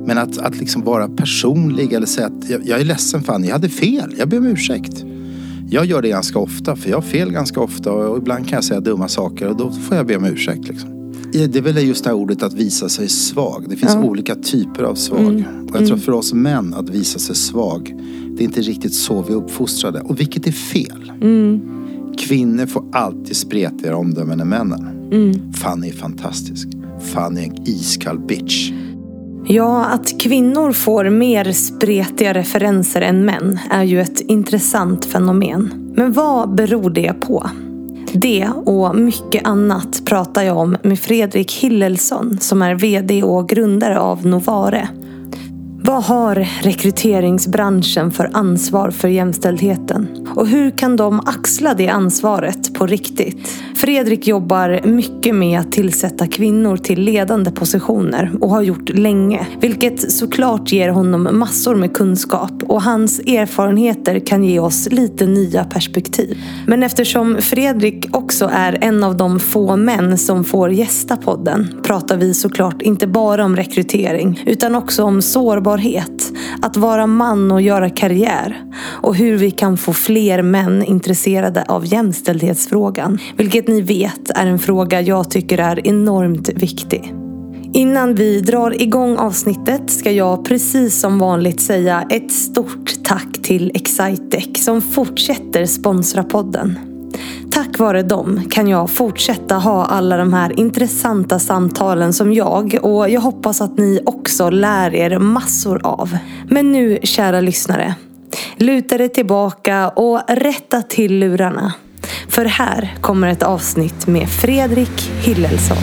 Men att liksom vara personlig eller säga att jag är ledsen Fanny, jag hade fel, jag ber om ursäkt. Jag gör det ganska ofta, för jag har fel ganska ofta och ibland kan jag säga dumma saker och då får jag be om ursäkt liksom. Det är väl just det här ordet att visa sig svag. Det finns olika typer av svag. Och jag tror för oss män att visa sig svag, det är inte riktigt så vi är uppfostrade. Och vilket är fel. Kvinnor får alltid spretigare omdömen än männen. Fanny är fantastisk. Fanny är en iskall bitch. Ja, att kvinnor får mer spretiga referenser än män är ju ett intressant fenomen. Men vad beror det på? Det och mycket annat pratar jag om med Fredrik Hillelsson som är vd och grundare av Novare. Vad har rekryteringsbranschen för ansvar för jämställdheten? Och hur kan de axla det ansvaret på riktigt? Fredrik jobbar mycket med att tillsätta kvinnor till ledande positioner och har gjort länge. Vilket såklart ger honom massor med kunskap och hans erfarenheter kan ge oss lite nya perspektiv. Men eftersom Fredrik också är en av de få män som får gästa podden pratar vi såklart inte bara om rekrytering utan också om sårbarhet, att vara man och göra karriär och hur vi kan få fler män intresserade av jämställdhetsfrågan, vilket ni vet är en fråga jag tycker är enormt viktig. Innan vi drar igång avsnittet ska jag precis som vanligt säga ett stort tack till Excitec som fortsätter sponsra podden. Tack vare dem kan jag fortsätta ha alla de här intressanta samtalen som jag och jag hoppas att ni också lär er massor av. Men nu, kära lyssnare, luta er tillbaka och rätta till lurarna. För här kommer ett avsnitt med Fredrik Hillelsson.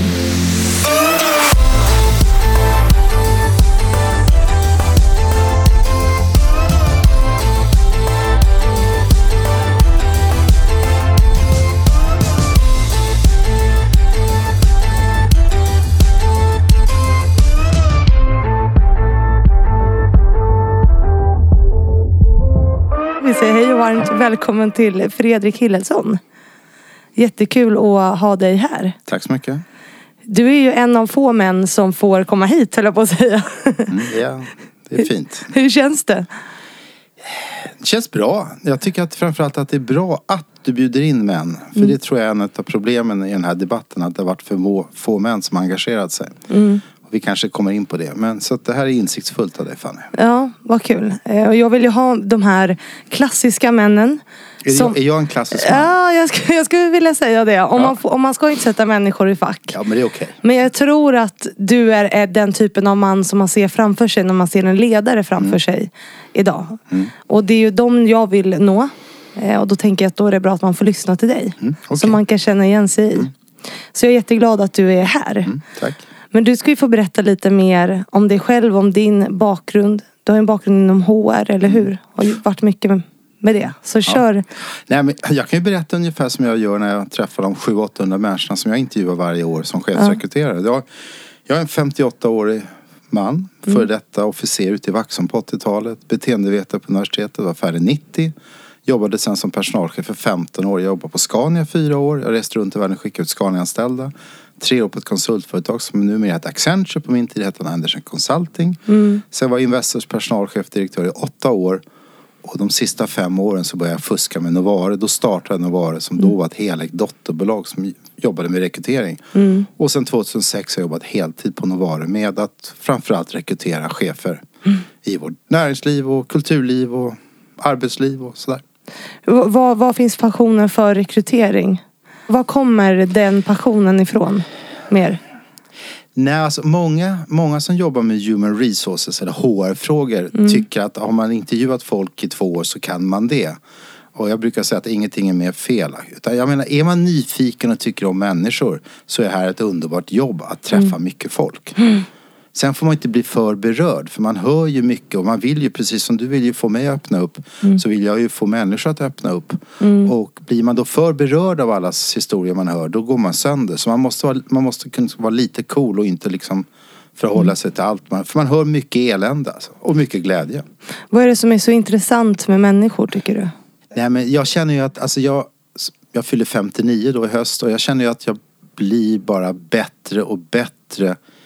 Vi säger hej och varmt välkommen till Fredrik Hillelsson. Jättekul att ha dig här. Tack så mycket. Du är ju en av få män som får komma hit, höll jag på att säga. Ja, det är fint. Hur känns det? Det känns bra. Jag tycker att framförallt att det är bra att du bjuder in män. För det tror jag är en av problemen i den här debatten. Att det har varit för få män som har engagerat sig. Vi kanske kommer in på det. Men så att det här är insiktsfullt av dig, Fanny. Ja, vad kul. Och jag vill ju ha de här klassiska männen. Är jag en klassisk man? Ja, jag skulle vilja säga det. Om man ska inte sätta människor i fack. Ja, men det är okej. Men jag tror att du är den typen av man som man ser framför sig när man ser en ledare framför sig idag. Och det är ju de jag vill nå. Och då tänker jag att då är det bra att man får lyssna till dig. Okay. Så man kan känna igen sig i. Så jag är jättegglad att du är här. Tack. Men du ska ju få berätta lite mer om dig själv, om din bakgrund. Du har en bakgrund inom HR, eller hur? Har ju varit mycket med det. Så kör. Nej, men jag kan ju berätta ungefär som jag gör när jag träffar de 700-800 människorna som jag intervjuar varje år som chefsrekryterare. Jag är en 58-årig man, för detta officer ute i Vaxholm på 80-talet. Beteendevetare på universitetet, var färdig 90. Jobbade sen som personalchef för 15 år. Jag jobbade på Scania 4 år. Jag reste runt i världen och skickade ut Scania-anställda. 3 år på ett konsultföretag som numera heter Accenture. På min tid hette Andersen Consulting. Sen var Investors personalchef direktör i 8 år. Och de sista 5 åren så började jag fuska med Novare. Då startade Novare som då var ett helägt dotterbolag som jobbade med rekrytering. Och sen 2006 har jag jobbat heltid på Novare med att framförallt rekrytera chefer i vårt näringsliv och kulturliv och arbetsliv och sådär. Vad finns passionen för rekrytering? Var kommer den passionen ifrån mer? Nej, alltså många som jobbar med human resources eller HR-frågor tycker att har man intervjuat folk i 2 år så kan man det. Och jag brukar säga att ingenting är mer fel. Utan jag menar, är man nyfiken och tycker om människor så är det här ett underbart jobb att träffa mycket folk. Sen får man inte bli för berörd, för man hör ju mycket och man vill ju, precis som du vill ju få mig att öppna upp, så vill jag ju få människor att öppna upp. Och blir man då för berörd av allas historier man hör, då går man sönder. Så man måste kunna vara lite cool och inte liksom förhålla sig till allt. För man hör mycket elände alltså, och mycket glädje. Vad är det som är så intressant med människor, tycker du? Nej, men jag känner ju att alltså jag fyller 59 då i höst och jag känner ju att jag blir bara bättre och bättre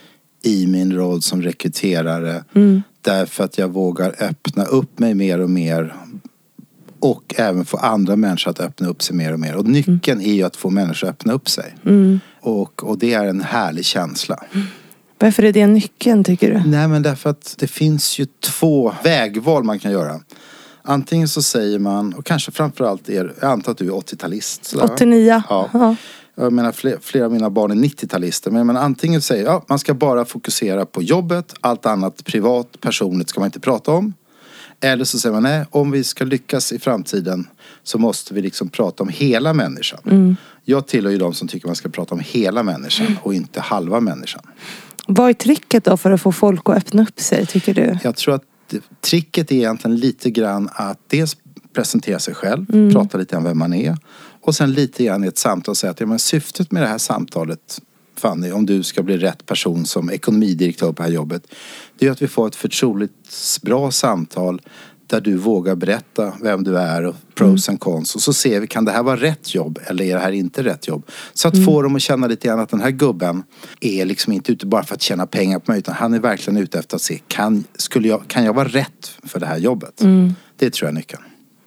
i min roll som rekryterare. Därför att jag vågar öppna upp mig mer och mer. Och även få andra människor att öppna upp sig mer och mer. Och nyckeln är ju att få människor att öppna upp sig. Och det är en härlig känsla. Varför är det nyckeln, tycker du? Nej, men därför att det finns ju 2 vägval man kan göra. Antingen så säger man, och kanske framförallt jag antar att du är 80-talist. 89. Ja. Jag menar, flera av mina barn är 90-talister. Men antingen säger man ska bara fokusera på jobbet. Allt annat privat, personligt ska man inte prata om. Eller så säger man, nej, om vi ska lyckas i framtiden så måste vi liksom prata om hela människan. Jag tillhör ju de som tycker man ska prata om hela människan och inte halva människan. Vad är tricket då för att få folk att öppna upp sig, tycker du? Jag tror att tricket är egentligen lite grann att dels presentera sig själv, prata lite om vem man är. Och sen lite grann i ett samtal säga att men syftet med det här samtalet, Fanny, om du ska bli rätt person som ekonomidirektör på det här jobbet, det är att vi får ett förtroligt bra samtal där du vågar berätta vem du är och pros and cons. Och så ser vi, kan det här vara rätt jobb eller är det här inte rätt jobb? Så att få dem att känna lite grann att den här gubben är liksom inte ute bara för att tjäna pengar på mig, utan han är verkligen ute efter att se, kan jag vara rätt för det här jobbet? Det tror jag är nyckeln.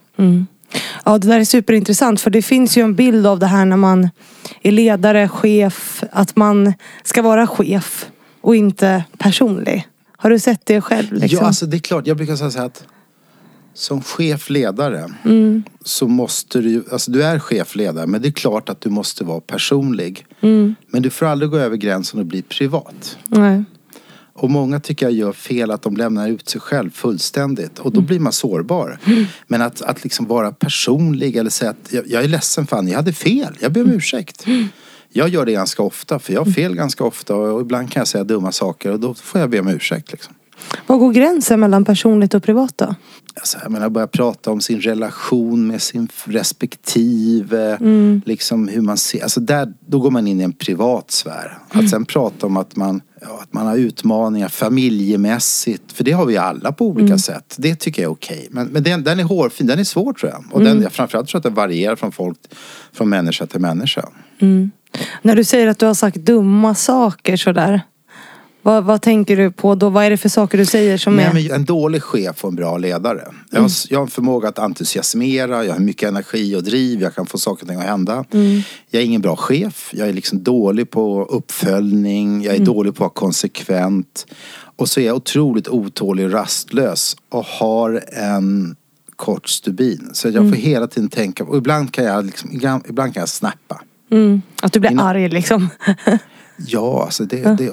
Ja, det där är superintressant, för det finns ju en bild av det här när man är ledare, chef, att man ska vara chef och inte personlig. Har du sett det själv? Liksom? Ja, alltså det är klart. Jag brukar säga så här att som chefledare så måste du, alltså du är chefledare, men det är klart att du måste vara personlig. Men du får aldrig gå över gränsen och bli privat. Nej. Och många tycker jag gör fel att de lämnar ut sig själv fullständigt. Och då blir man sårbar. Men att liksom vara personlig eller säga att jag är ledsen, fan, jag hade fel. Jag ber om ursäkt. Jag gör det ganska ofta, för jag har fel ganska ofta. Och ibland kan jag säga dumma saker och då får jag be om ursäkt liksom. Vad går gränsen mellan personligt och privat då? Alltså, jag menar, börja prata om sin relation med sin respektive. Liksom hur man ser. Alltså då går man in i en privat sfär. Att sen prata om att man har utmaningar familjemässigt. För det har vi alla på olika sätt. Det tycker jag är okej. Men den är hårfin. Den är svår, tror jag. Och jag framförallt tror jag att det varierar från människa till människa. När du säger att du har sagt dumma saker sådär. Vad tänker du på då? Vad är det för saker du säger som är... Men en dålig chef och en bra ledare. Jag har en förmåga att entusiasmera. Jag har mycket energi och driv. Jag kan få saker och ting att hända. Jag är ingen bra chef. Jag är liksom dålig på uppföljning. Jag är dålig på att vara konsekvent. Och så är jag otroligt otålig och rastlös. Och har en kort stubin. Så jag får hela tiden tänka. Och ibland kan jag snappa. Att du blir arg liksom. Ja, alltså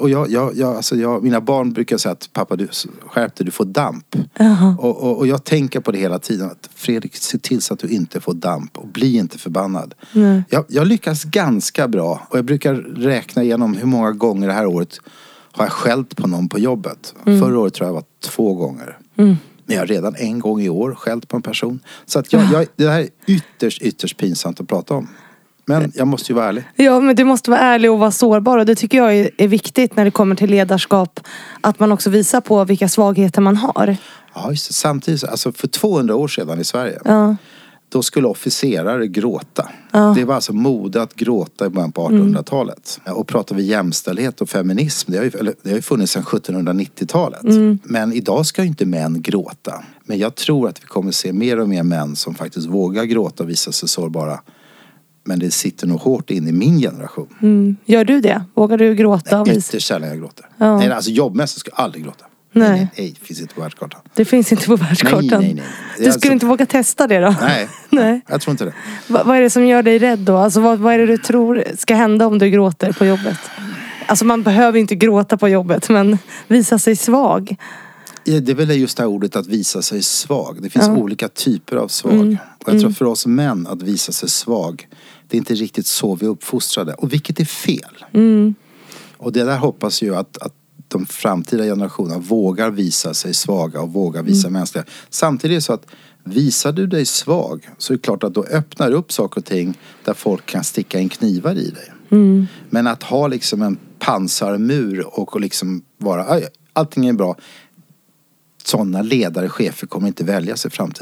och mina barn brukar säga att pappa, du skärp dig, du får damp. Och jag tänker på det hela tiden, att Fredrik, se till så att du inte får damp och bli inte förbannad. Jag lyckas ganska bra och jag brukar räkna igenom hur många gånger det här året har jag skällt på någon på jobbet. Förra året tror jag var 2 gånger. Men jag har redan en gång i år skällt på en person. Så att det här är ytterst pinsamt att prata om. Men jag måste ju vara ärlig. Ja, men du måste vara ärlig och vara sårbar. Och det tycker jag är viktigt när det kommer till ledarskap. Att man också visar på vilka svagheter man har. Ja, just det. Samtidigt, alltså för 200 år sedan i Sverige. Då skulle officerare gråta. Det var alltså mode att gråta i början på 1800-talet. Och pratar vi jämställdhet och feminism. Det har ju funnits sedan 1790-talet. Men idag ska ju inte män gråta. Men jag tror att vi kommer se mer och mer män som faktiskt vågar gråta och visa sig sårbara. Men det sitter nog hårt in i min generation. Gör du det? Vågar du gråta? Nej, ytterst sällan jag gråter. Nej, alltså jobbmässigt ska jag aldrig gråta. Nej, det finns inte på världskartan. Det finns inte på världskartan. Nej. Du skulle inte våga testa det då? Nej, jag tror inte det. Vad är det som gör dig rädd då? Alltså, vad är det du tror ska hända om du gråter på jobbet? Alltså man behöver inte gråta på jobbet, men visa sig svag. Ja, det är väl just det här ordet att visa sig svag. Det finns olika typer av svag. Och jag tror för oss män att visa sig svag, det är inte riktigt så vi är uppfostrade. Och vilket är fel. Och det där hoppas ju att de framtida generationerna vågar visa sig svaga och vågar visa mänskliga. Samtidigt är det så att visar du dig svag så är det klart att då öppnar upp saker och ting där folk kan sticka in knivar i dig. Men att ha liksom en pansarmur och liksom vara allting är bra. Sådana ledare, chefer kommer inte väljas i framtiden.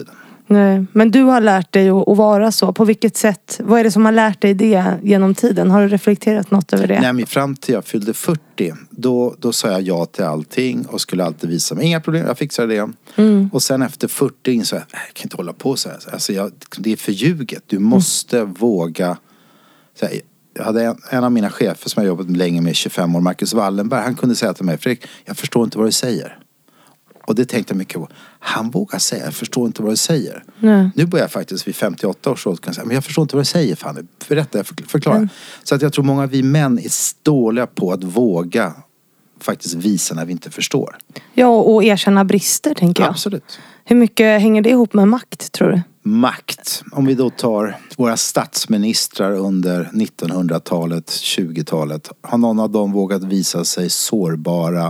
Nej, men du har lärt dig att vara så. På vilket sätt? Vad är det som har lärt dig det genom tiden? Har du reflekterat något över det? Nej, men fram till jag fyllde 40, då sa jag ja till allting och skulle alltid visa mig. Inga problem, jag fixar det. Och sen efter 40 insåg jag kan inte hålla på så här. Alltså det är förljuget. Du måste våga. Så här, jag hade en av mina chefer som jag jobbat med länge med 25 år, Marcus Wallenberg. Han kunde säga till mig, Fredrik, jag förstår inte vad du säger. Och det tänkte jag mycket på. Han vågar säga, jag förstår inte vad du säger. Nej. Nu börjar jag faktiskt vid 58 års ålder säga, men jag förstår inte vad du säger, fan. Berätta, förklara. Så att jag tror många av vi män är dåliga på att våga faktiskt visa när vi inte förstår. Ja, och erkänna brister, tänker jag. Absolut. Hur mycket hänger det ihop med makt, tror du? Makt. Om vi då tar våra statsministrar under 1900-talet, 20-talet. Har någon av dem vågat visa sig sårbara,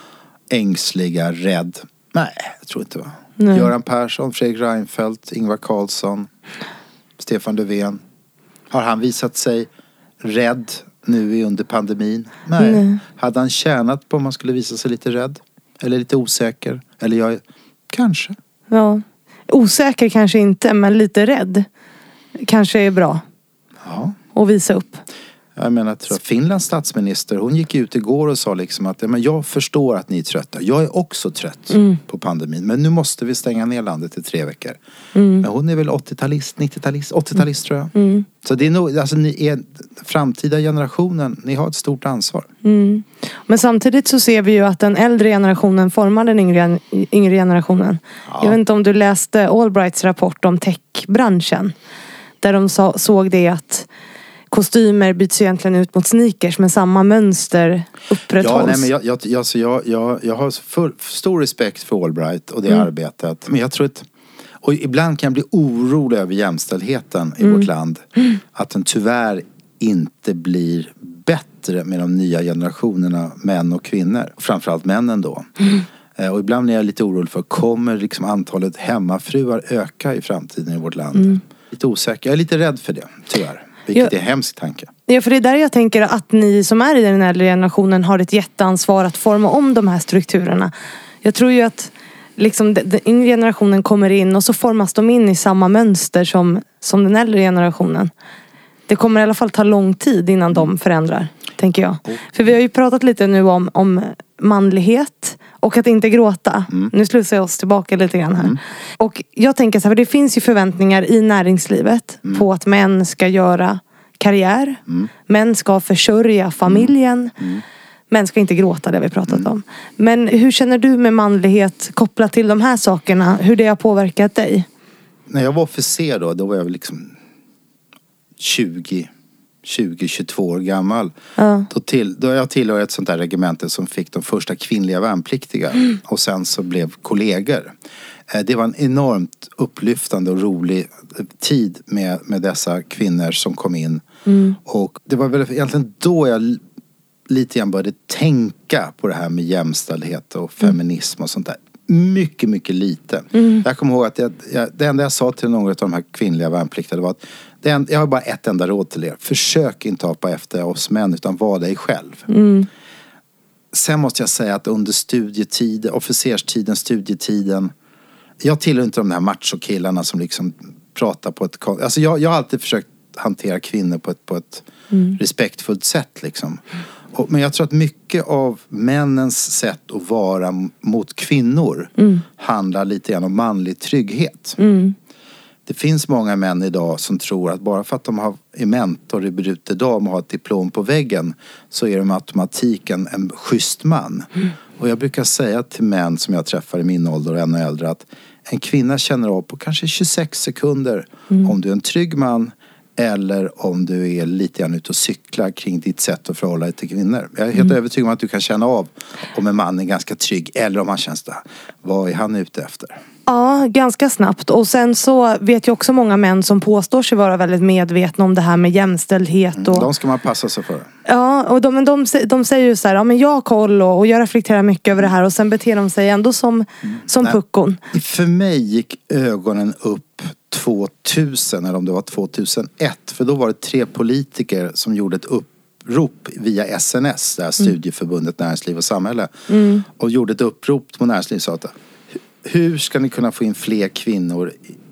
ängsliga, rädd? Nej, jag tror inte. Göran Persson, Fredrik Reinfeldt, Ingvar Carlsson, Stefan Löfven. Har han visat sig rädd nu under pandemin? Nej. Hade han tjänat på om man skulle visa sig lite rädd? Eller lite osäker? Eller kanske. Ja. Osäker kanske inte, men lite rädd kanske är bra. Ja. Och visa upp. Jag menar, Finlands statsminister, hon gick ut igår och sa liksom att men jag förstår att ni är trötta. Jag är också trött på pandemin. Men nu måste vi stänga ner landet i 3 veckor. Men hon är väl 80-talist, 90-talist, 80-talist tror jag. Så det är nog, alltså ni är framtida generationen, ni har ett stort ansvar. Men samtidigt så ser vi ju att den äldre generationen formar den yngre generationen. Ja. Jag vet inte om du läste Allbrights rapport om techbranschen. Där de såg det att kostymer byts egentligen ut mot sneakers, men samma mönster upprätthålls. Ja, nej, men jag har stor respekt för Allbright och det arbetet. Men jag tror att, och ibland kan jag bli orolig över jämställdheten i vårt land. Att den tyvärr inte blir bättre med de nya generationerna män och kvinnor. Framförallt männen då. Och ibland är jag lite orolig för, kommer liksom antalet hemmafruar öka i framtiden i vårt land? Lite osäker. Jag är lite rädd för det, tyvärr. Vilket är en hemsk tanke. Ja, för det är där jag tänker att ni som är i den äldre generationen har ett jätteansvar att forma om de här strukturerna. Jag tror ju att liksom den yngre generationen kommer in och så formas de in i samma mönster som den äldre generationen. Det kommer i alla fall ta lång tid innan de förändrar, tänker jag. För vi har ju pratat lite nu om manlighet och att inte gråta. Nu slussar jag oss tillbaka lite grann här. Och jag tänker så här, för det finns ju förväntningar i näringslivet på att män ska göra karriär. Män ska försörja familjen. Män ska inte gråta, det vi pratat om. Men hur känner du med manlighet kopplat till de här sakerna? Hur det har påverkat dig? När jag var officer då var jag liksom 20-22 år gammal. Då jag tillhörde ett sånt där regemente som fick de första kvinnliga värnpliktiga. Och sen så blev kollegor. Det var en enormt upplyftande och rolig tid med dessa kvinnor som kom in. Och det var väl egentligen då jag lite grann började tänka på det här med jämställdhet och feminism och sånt där. Mycket, mycket lite. Jag kommer ihåg att det enda jag sa till några av de här kvinnliga värnpliktiga var att jag har bara ett enda råd till er. Försök inte hoppa efter oss män, utan var dig själv. Sen måste jag säga att under officerstiden, studietiden, jag tillhör inte de här machokillarna som liksom pratar på ett... Alltså jag har alltid försökt hantera kvinnor på ett respektfullt sätt liksom. Men jag tror att mycket av männens sätt att vara mot kvinnor handlar lite grann om manlig trygghet. Det finns många män idag som tror att bara för att de är mentor i Brute Dam och har ett diplom på väggen så är de med automatik en schysst man. Och jag brukar säga till män som jag träffar i min ålder och ännu äldre att en kvinna känner av på kanske 26 sekunder om du är en trygg man eller om du är lite grann ute och cyklar kring ditt sätt att förhålla dig till kvinnor. Jag är helt övertygad om att du kan känna av om en man är ganska trygg eller om han känns där. Vad är han ute efter? Ja, ganska snabbt. Och sen så vet jag också många män som påstår sig vara väldigt medvetna om det här med jämställdhet. Och... De ska man passa sig för. Ja, och de säger ju så här, ja men jag har koll och jag reflekterar mycket över det här. Och sen beter de sig ändå som puckon. För mig gick ögonen upp 2000 eller om det var 2001. För då var det 3 politiker som gjorde ett upprop via SNS, det här studieförbundet Näringsliv och Samhälle. Och gjorde ett upprop på näringslivet och sa att hur ska ni kunna få in fler kvinnor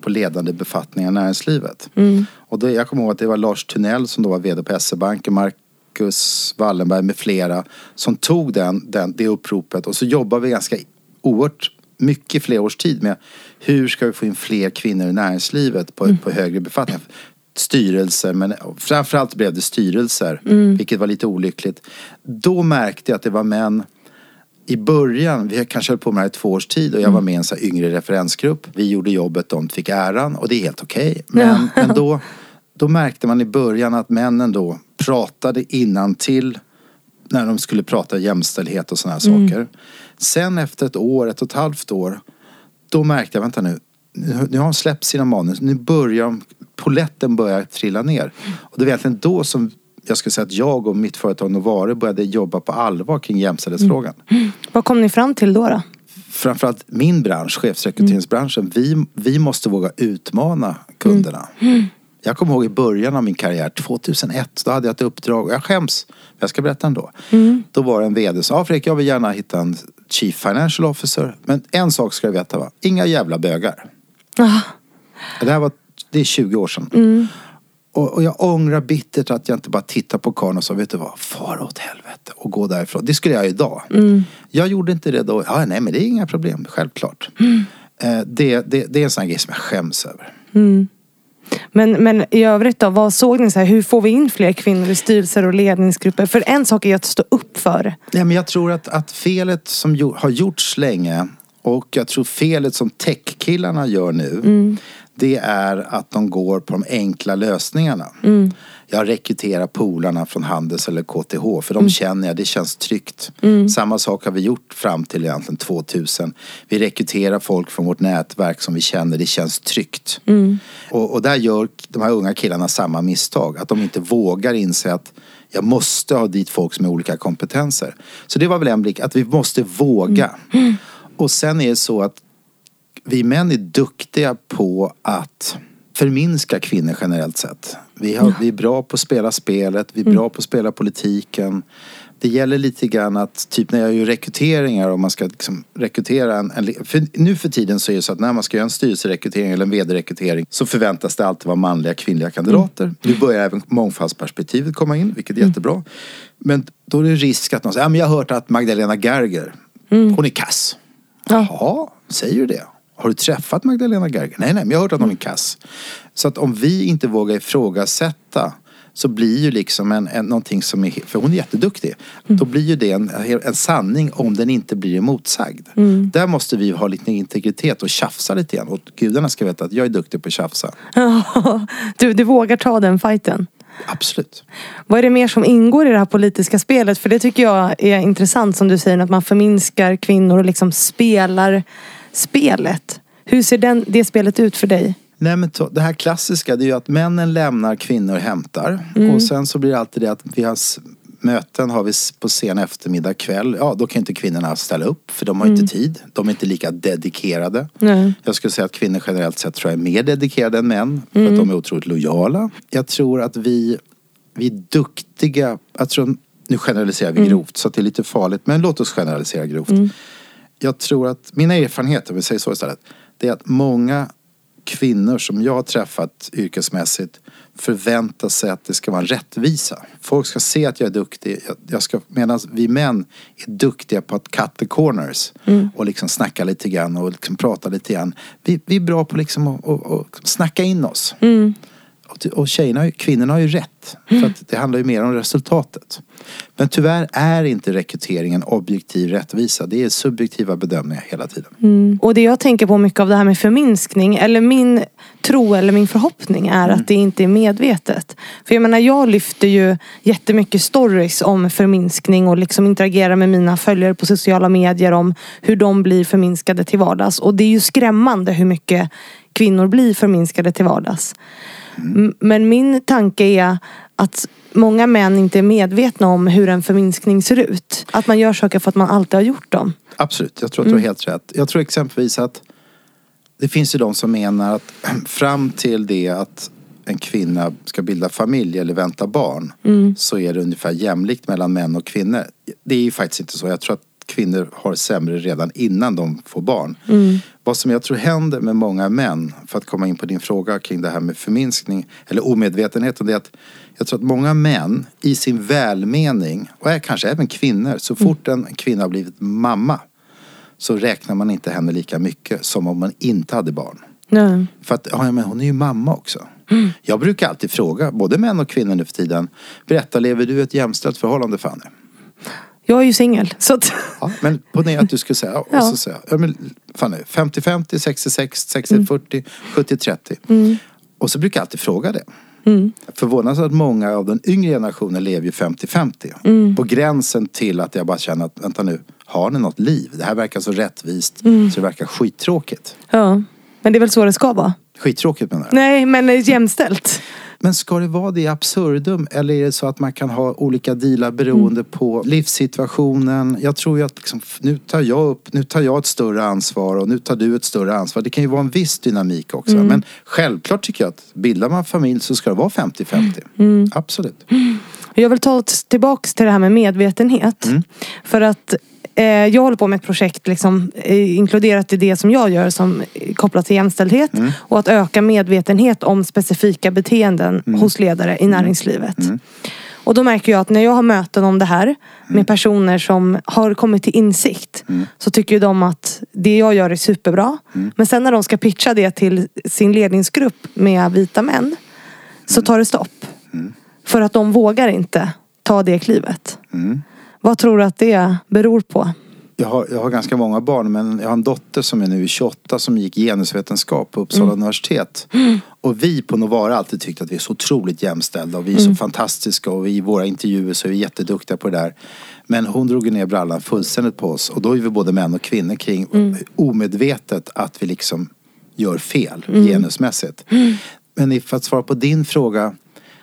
på ledande befattningar i näringslivet. Och då, jag kommer ihåg att det var Lars Tunnell som då var vd på SE-banken, Marcus Wallenberg med flera som tog det uppropet, och så jobbade vi ganska oerhört mycket fler års tid med hur ska vi få in fler kvinnor i näringslivet på högre befattningar. Styrelser, men framförallt blev det styrelser, vilket var lite olyckligt. Då märkte jag att det var män i början, vi kanske höll på med det i 2 års tid, och jag var med i en så här yngre referensgrupp. Vi gjorde jobbet, de fick äran, och det är helt okej. Men då märkte man i början att männen då pratade innantill när de skulle prata jämställdhet och såna här saker. Sen efter 1 år, 1,5 år, då märkte jag, vänta nu har de släppt sina manus, nu börjar poletten börjar trilla ner. Och det var egentligen då som jag skulle säga att jag och mitt företag Novare började jobba på allvar kring jämställdhetsfrågan. Vad kom ni fram till då? Framförallt min bransch, chefsrekryteringsbranschen, vi måste våga utmana kunderna. Jag kommer ihåg i början av min karriär, 2001, då hade jag ett uppdrag, och jag skäms, jag ska berätta ändå. Då var det en vd som sa, Fredrik, jag vill gärna hitta en Chief Financial Officer, men en sak ska jag veta, va? Inga jävla bögar. Det är 20 år sedan. Och jag ångrar bittert att jag inte bara tittar på karln och sa, vet du vad, far åt helvete och gå därifrån. Det skulle jag idag. Jag gjorde inte det då. Ja, nej, men det är inga problem, självklart. Det är en sån grej som jag skäms över. Men i övrigt då, vad såg ni så här, hur får vi in fler kvinnor i styrelser och ledningsgrupper? För en sak är ju att stå upp för. Nej, men jag tror att felet som har gjorts länge, och jag tror felet som tech-killarna gör nu, det är att de går på de enkla lösningarna. Jag rekryterar polarna från Handels eller KTH, för de känner jag, det känns tryggt. Samma sak har vi gjort fram till egentligen 2000. Vi rekryterar folk från vårt nätverk som vi känner, det känns tryggt. Och där gör de här unga killarna samma misstag, att de inte vågar inse att jag måste ha dit folk som har olika kompetenser. Så det var väl en blick, att vi måste våga. Och sen är det så att vi män är duktiga på att förminska kvinnor generellt sett. Vi är bra på att spela spelet, vi är bra på att spela politiken. Det gäller lite grann att, typ när jag gör rekryteringar, och man ska liksom rekrytera nu för tiden så är det så att när man ska göra en styrelserekrytering eller en vd-rekrytering, så förväntas det alltid vara manliga, kvinnliga kandidater. Nu börjar även mångfaldsperspektivet komma in, vilket är jättebra. Men då är det risk att någon säger, men jag har hört att Magdalena Gerger, hon är kass. Jaha, säger du det? Har du träffat Magdalena Gerger? Nej, men jag har hört att hon är kass. Så att om vi inte vågar ifrågasätta, så blir ju liksom någonting som är, för hon är jätteduktig, då blir ju det en sanning om den inte blir emotsagd. Där måste vi ha lite integritet och tjafsa lite grann. Och gudarna ska veta att jag är duktig på att tjafsa. Du vågar ta den fighten? Absolut. Vad är det mer som ingår i det här politiska spelet? För det tycker jag är intressant, som du säger, att man förminskar kvinnor och liksom spelar spelet. Hur ser det spelet ut för dig? Nej, men det här klassiska, det är ju att männen lämnar, kvinnor hämtar. Och sen så blir det alltid det att vi har möten, har vi på sen eftermiddag, kväll. Ja, då kan inte kvinnorna ställa upp, för de har inte tid. De är inte lika dedikerade. Jag skulle säga att kvinnor generellt sett tror jag är mer dedikerade än män. För att de är otroligt lojala. Jag tror att vi är duktiga. Jag tror, nu generaliserar vi grovt, så att det är lite farligt. Men låt oss generalisera grovt. Jag tror att mina erfarenheter, om vi säger så istället, det är att många kvinnor som jag har träffat yrkesmässigt förväntar sig att det ska vara en rättvisa. Folk ska se att jag är duktig. Medan vi män är duktiga på att cut the corners. Och liksom snacka lite grann och liksom prata lite grann. Vi är bra på liksom att snacka in oss. Och kvinnorna har ju rätt. För att det handlar ju mer om resultatet. Men tyvärr är inte rekryteringen objektiv rättvisa. Det är subjektiva bedömningar hela tiden. Och det jag tänker på mycket av det här med förminskning, eller min tro eller min förhoppning, är att det inte är medvetet. För jag menar, jag lyfter ju jättemycket stories om förminskning och liksom interagerar med mina följare på sociala medier om hur de blir förminskade till vardags. Och det är ju skrämmande hur mycket kvinnor blir förminskade till vardags. Men min tanke är att många män inte är medvetna om hur en förminskning ser ut. Att man gör saker för att man alltid har gjort dem. Absolut, jag tror att du har helt rätt. Jag tror exempelvis att det finns ju de som menar att fram till det att en kvinna ska bilda familj eller vänta barn, så är det ungefär jämlikt mellan män och kvinnor. Det är ju faktiskt inte så. Jag tror att kvinnor har sämre redan innan de får barn. Vad som jag tror händer med många män, för att komma in på din fråga kring det här med förminskning eller omedvetenheten, det är att jag tror att många män i sin välmening, och kanske även kvinnor, så fort en kvinna har blivit mamma så räknar man inte henne lika mycket som om man inte hade barn. Nej. För att men hon är ju mamma också. Jag brukar alltid fråga både män och kvinnor nu för tiden, berätta, lever du ett jämställt förhållande, Fanny? Jag är ju singel, så att... Ja, men på det att du skulle säga, och så säga, Fanny, 50-50, 60-60, 60-40, 70-30. Och så brukar jag alltid fråga det. Förvånansvärt att många av den yngre generationen lever ju 50-50. På gränsen till att jag bara känner att, vänta nu, har ni något liv? Det här verkar så rättvist, så det verkar skittråkigt. Ja, men det är väl så det ska vara? Skittråkigt menar jag. Nej, men jämställt. Men ska det vara det absurdum? Eller är det så att man kan ha olika dealar beroende på livssituationen? Jag tror ju att liksom, nu tar jag ett större ansvar och nu tar du ett större ansvar. Det kan ju vara en viss dynamik också. Men självklart tycker jag att bildar man familj så ska det vara 50-50. Absolut. Jag vill ta tillbaka till det här med medvetenhet. För att jag håller på med ett projekt liksom, inkluderat i det som jag gör som kopplat till jämställdhet och att öka medvetenhet om specifika beteenden hos ledare i näringslivet. Och då märker jag att när jag har möten om det här med personer som har kommit till insikt så tycker ju de att det jag gör är superbra. Men sen när de ska pitcha det till sin ledningsgrupp med vita män så tar det stopp. För att de vågar inte ta det klivet. Vad tror du att det beror på? Jag har ganska många barn, men jag har en dotter som är nu 28 som gick genusvetenskap på Uppsala universitet. Och vi på Novara alltid tyckt att vi är så otroligt jämställda och vi är så fantastiska och vi i våra intervjuer så är vi jätteduktiga på det där. Men hon drog ner brallan fullständigt på oss och då är vi både män och kvinnor kring omedvetet att vi liksom gör fel genusmässigt. Men för att svara på din fråga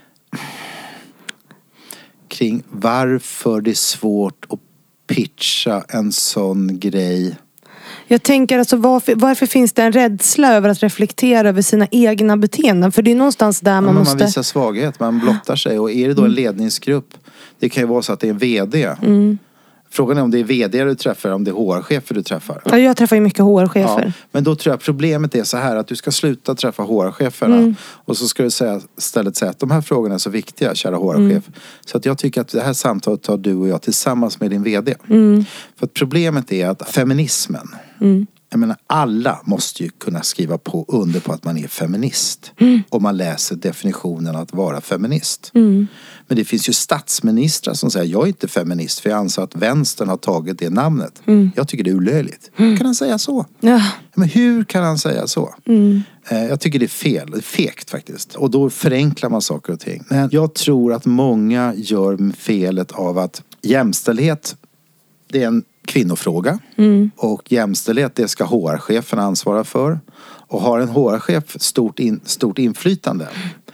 kring varför det är svårt att pitcha en sån grej. Jag tänker alltså varför finns det en rädsla över att reflektera över sina egna beteenden? För det är någonstans där man måste... Man visar svaghet, man blottar sig. Och är det då en ledningsgrupp, det kan ju vara så att det är en vd. Frågan är om det är vd du träffar, om det är HR-chefer du träffar. Ja, jag träffar ju mycket HR-chefer. Ja, men då tror jag problemet är så här att du ska sluta träffa HR-cheferna. Och så ska du istället säga att de här frågorna är så viktiga, kära HR-chef. Så att jag tycker att det här samtalet tar du och jag tillsammans med din vd. För att problemet är att feminismen, jag menar alla måste ju kunna skriva på under på att man är feminist. Om man läser definitionen att vara feminist. Men det finns ju statsministrar som säger jag är inte feminist för jag anser att vänstern har tagit det namnet. Jag tycker det är olöjligt. Hur kan han säga så? Ja. Men hur kan han säga så? Jag tycker det är fel. Det är fegt faktiskt. Och då förenklar man saker och ting. Men jag tror att många gör felet av att jämställdhet, det är en kvinnofråga. Och jämställdhet, det ska HR-chefen ansvara för. Och har en HR-chef stort inflytande,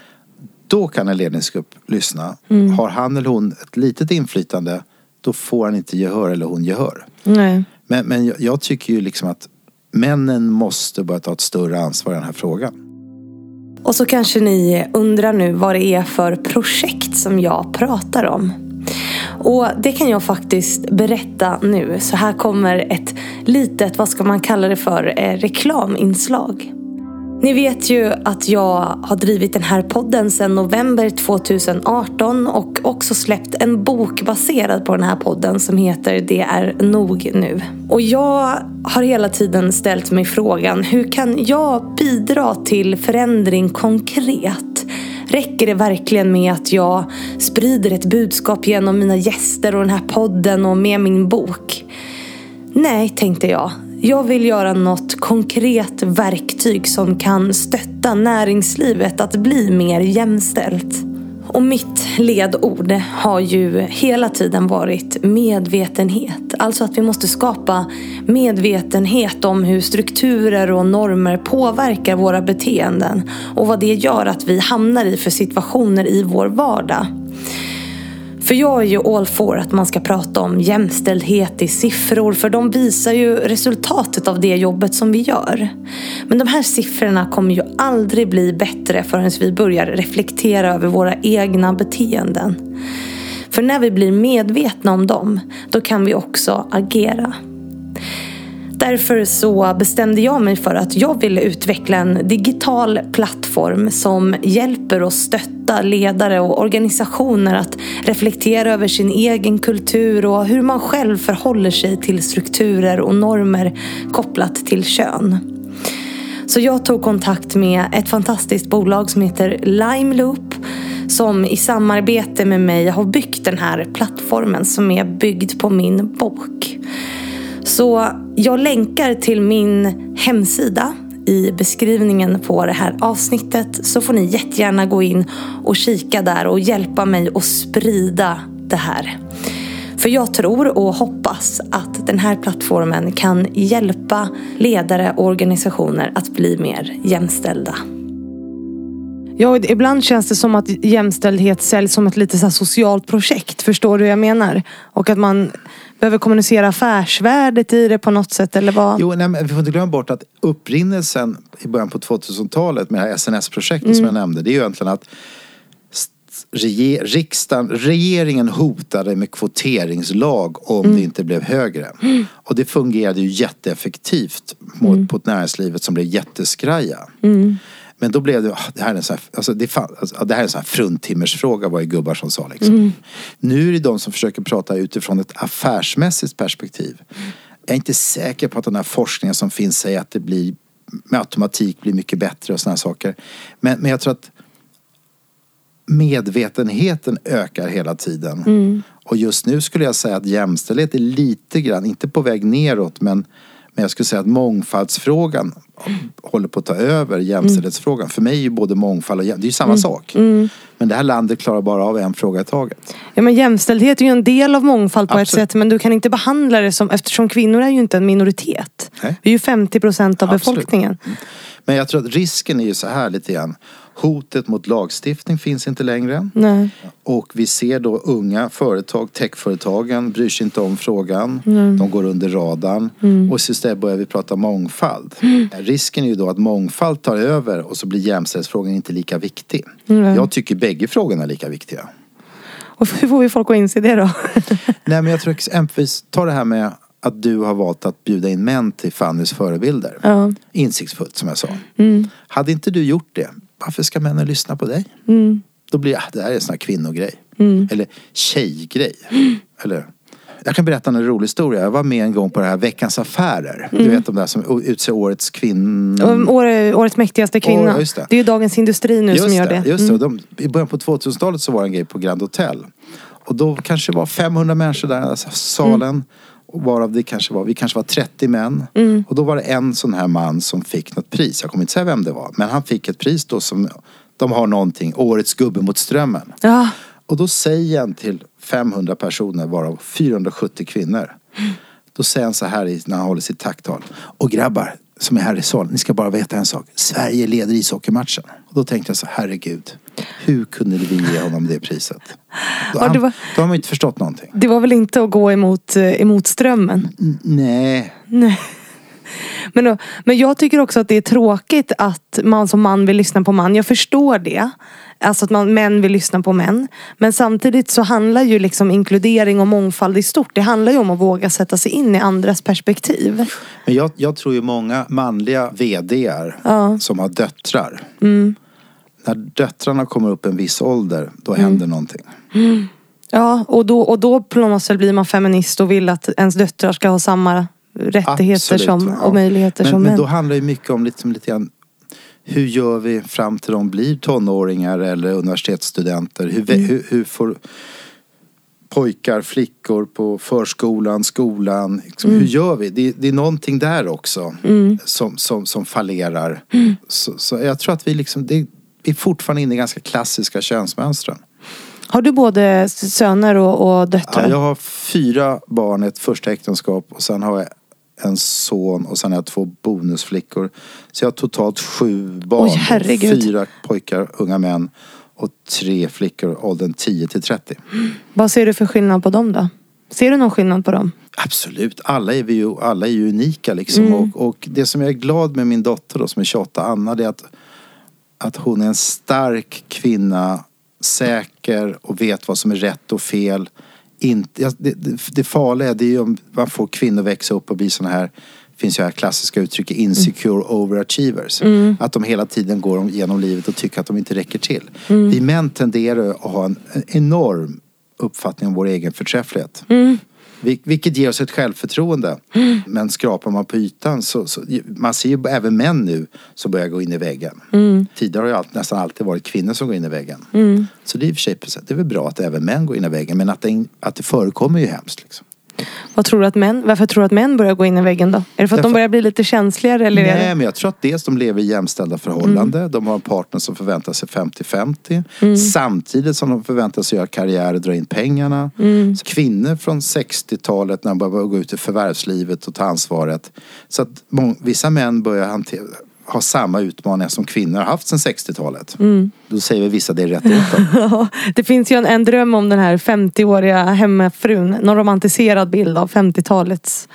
då kan en ledningsgrupp lyssna. Har han eller hon ett litet inflytande, då får han inte gehör eller hon gehör. Nej. Men jag tycker ju liksom att männen måste börja ta ett större ansvar i den här frågan. Och så kanske ni undrar nu vad det är för projekt som jag pratar om. Och det kan jag faktiskt berätta nu. Så här kommer ett litet, vad ska man kalla det för, reklaminslag. Ni vet ju att jag har drivit den här podden sedan november 2018 och också släppt en bok baserad på den här podden som heter Det är nog nu. Och jag har hela tiden ställt mig frågan, hur kan jag bidra till förändring konkret? Räcker det verkligen med att jag sprider ett budskap genom mina gäster och den här podden och med min bok? Nej, tänkte jag. Jag vill göra något konkret verktyg som kan stötta näringslivet att bli mer jämställt. Och mitt ledord har ju hela tiden varit medvetenhet. Alltså att vi måste skapa medvetenhet om hur strukturer och normer påverkar våra beteenden. Och vad det gör att vi hamnar i för situationer i vår vardag. För jag är ju all for att man ska prata om jämställdhet i siffror. För de visar ju resultatet av det jobbet som vi gör. Men de här siffrorna kommer ju aldrig bli bättre förrän vi börjar reflektera över våra egna beteenden. För när vi blir medvetna om dem, då kan vi också agera. Därför så bestämde jag mig för att jag ville utveckla en digital plattform som hjälper och stöttar ledare och organisationer att reflektera över sin egen kultur och hur man själv förhåller sig till strukturer och normer kopplat till kön. Så jag tog kontakt med ett fantastiskt bolag som heter Limeloop, som i samarbete med mig har byggt den här plattformen som är byggd på min bok. Så jag länkar till min hemsida i beskrivningen på det här avsnittet, så får ni jättegärna gå in och kika där och hjälpa mig att sprida det här. För jag tror och hoppas att den här plattformen kan hjälpa ledare och organisationer att bli mer jämställda. Ja, ibland känns det som att jämställdhet säljs som ett lite så här socialt projekt. Förstår du vad jag menar? Och att man behöver kommunicera affärsvärdet i det på något sätt, eller vad? Jo, nej, men vi får inte glömma bort att upprinnelsen i början på 2000-talet med det här SNS-projektet som jag nämnde, det är ju egentligen att regeringen hotade med kvoteringslag om det inte blev högre. Och det fungerade ju jätteeffektivt mot näringslivet som blev jätteskraja. Men då blev det här är en sån här, det här är en sån här fruntimmersfråga, var det gubbar som sa liksom. Nu är det de som försöker prata utifrån ett affärsmässigt perspektiv. Jag är inte säker på att den här forskningen som finns säger att det blir med automatik blir mycket bättre och såna här saker. Men jag tror att medvetenheten ökar hela tiden. Och just nu skulle jag säga att jämställdhet är lite grann, inte på väg neråt, men jag skulle säga att mångfaldsfrågan håller på att ta över jämställdhetsfrågan. För mig är ju både mångfald och det är ju samma sak. Men det här landet klarar bara av en fråga i taget. Ja, men jämställdhet är ju en del av mångfald på ett sätt. Men du kan inte behandla det som, eftersom kvinnor är ju inte en minoritet. Nej. Vi är ju 50% av befolkningen. Men jag tror att risken är ju så här lite grann. Hotet mot lagstiftning finns inte längre. Nej. Och vi ser då unga företag, techföretagen bryr sig inte om frågan. De går under radarn. Och istället börjar vi prata mångfald. Risken är ju då att mångfald tar över och så blir jämställdhetsfrågan inte lika viktig. Jag tycker bägge frågorna är lika viktiga. Och hur får vi folk att inse det då? Nej, men jag tror exempelvis, ta det här med att du har valt att bjuda in män till Fannys förebilder. Ja. Insiktsfullt som jag sa. Hade inte du gjort det, varför ska männen lyssna på dig? Då blir det här är en sån här kvinnogrej. Eller tjejgrej. Eller, jag kan berätta en rolig historia. Jag var med en gång på det här Veckans Affärer. Du vet om det här som utser årets kvinna. Årets mäktigaste kvinna. Det är ju Dagens Industri nu som gör det. Just det. I början på 2000-talet så var det en grej på Grand Hotel. Och då kanske det var 500 människor där i salen. Varav vi kanske var 30 män. Och då var det en sån här man som fick något pris. Jag kommer inte säga vem det var. Men han fick ett pris då som de har någonting. Årets gubbe mot strömmen. Ja. Och då säger han till 500 personer, varav 470 kvinnor. Då säger han så här när han håller sitt tacktal. Och grabbar som är här i salen, ni ska bara veta en sak. Sverige leder ishockeymatchen. Och då tänkte jag så, herregud. Hur kunde vi ge honom det priset? Då har man inte förstått någonting. Det var väl inte att gå emot strömmen? Nej. Men jag tycker också att det är tråkigt att man som man vill lyssna på man. Jag förstår det. Alltså att män vill lyssna på män. Men samtidigt så handlar ju liksom inkludering och mångfald i stort. Det handlar ju om att våga sätta sig in i andras perspektiv. Men jag tror ju många manliga vd:ar som har döttrar. När döttrarna kommer upp en viss ålder, då händer någonting. Ja, och då på något sätt blir man feminist och vill att ens döttrar ska ha samma rättigheter och möjligheter som män. Men då handlar det mycket om lite grann, hur gör vi fram till de blir tonåringar eller universitetsstudenter? Hur får pojkar, flickor på förskolan, skolan, liksom, hur gör vi? Det är någonting där också som fallerar. Så jag tror att vi är fortfarande inne i ganska klassiska könsmönstren. Har du både söner och döttrar? Ja, jag har 4 barn, ett första äktenskap, och sen har jag en son och sen har jag 2 bonusflickor. Så jag har totalt 7 barn. Oj, herregud. 4 pojkar, unga män, och 3 flickor, åldern 10-30. Vad ser du för skillnad på dem då? Ser du någon skillnad på dem? Absolut. Alla är ju unika liksom. Och det som jag är glad med min dotter då, som är 28, Anna, det är att hon är en stark kvinna säker och vet vad som är rätt och fel. Det farliga är ju om man får kvinnor växa upp och bli såna här, finns ju här klassiska uttrycket, insecure overachievers. Att de hela tiden går genom livet och tycker att de inte räcker till. Vi män tenderar att ha en enorm uppfattning om vår egen förträfflighet. Vilket ger oss ett självförtroende. Men skrapar man på ytan så man ser ju även män nu som börjar gå in i väggen. Tidigare har ju nästan alltid varit kvinnor som går in i väggen. Så det är i och för sig, det är väl bra att även män går in i väggen. Men att det förekommer ju hemskt liksom. Varför tror du att män börjar gå in i väggen då? Är det för att de börjar bli lite känsligare? Eller nej, men jag tror att dels de lever i jämställda förhållanden. De har en partner som förväntar sig 50-50. Samtidigt som de förväntar sig göra karriär och dra in pengarna. Så kvinnor från 60-talet när de börjar gå ut i förvärvslivet och ta ansvaret. Så att vissa män börjar ha samma utmaningar som kvinnor har haft sedan 60-talet. Då säger vi vissa det är rätt åt. Det finns ju en dröm om den här 50-åriga hemmafrun. Någon romantiserad bild av 50-talets